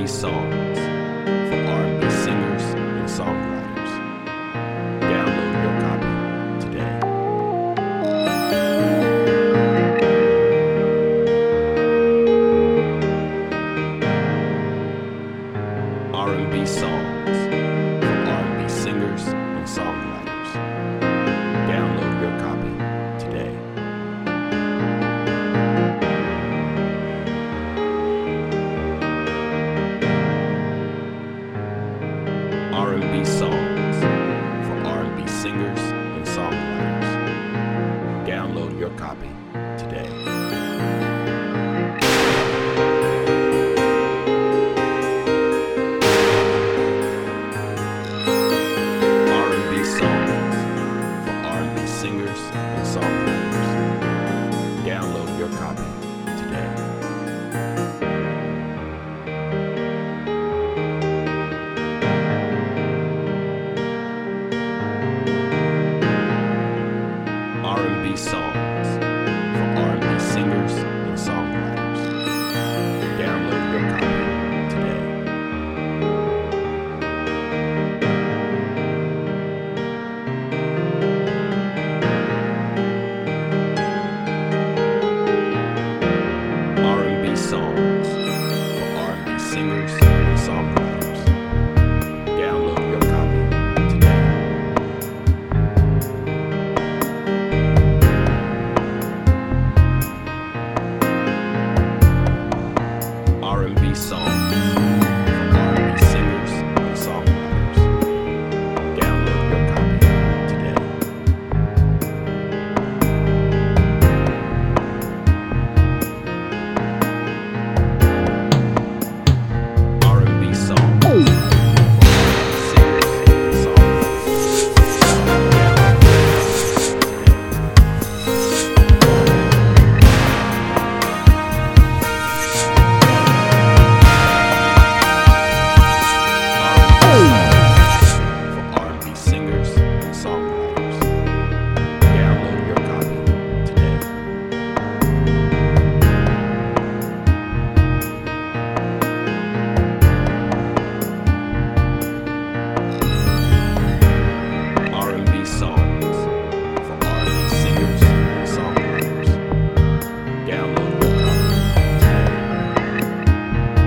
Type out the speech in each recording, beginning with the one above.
R&B songs for R&B singers and songwriters. Download your copy today. R&B songs for R&B singers and songwriters. Download your copy today. R&B songs for R&B singers and songwriters. Download your copy today. R&B songs for R&B singers and songwriters. Download your copy today. R&B songs for R&B singers and songwriters. Download your copy today. R&B songs for R&B singers and songwriters. Download your copy today. R&B songs for R&B singers and songwriters. Download your copy today. R&B songs for R&B singers and songwriters. For R&B singers and songwriters. Download your copy today. R&B songs for R&B singers and songwriters. Download your copy today.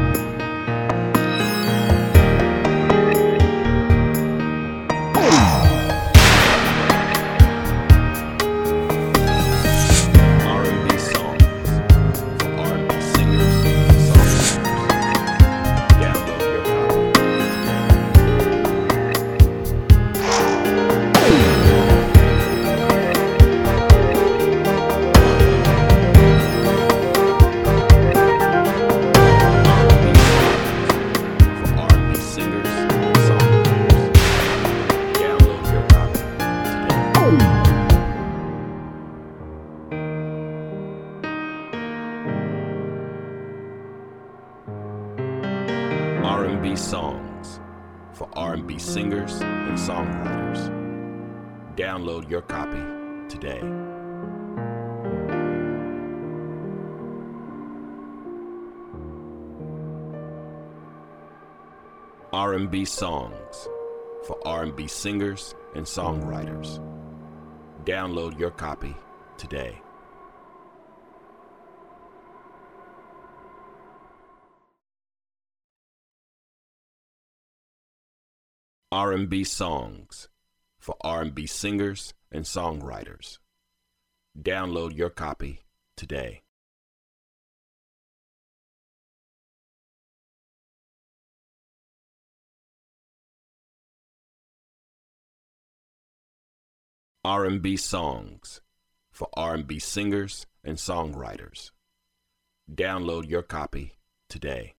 R&B songs for R&B singers and songwriters. Download your copy today. R&B songs for R&B singers and songwriters. Download your copy today. R&B songs for R&B singers and songwriters. Download your copy today. R&B songs for R&B singers and songwriters. Download your copy today. R&B songs for R&B singers and songwriters. Download your copy today.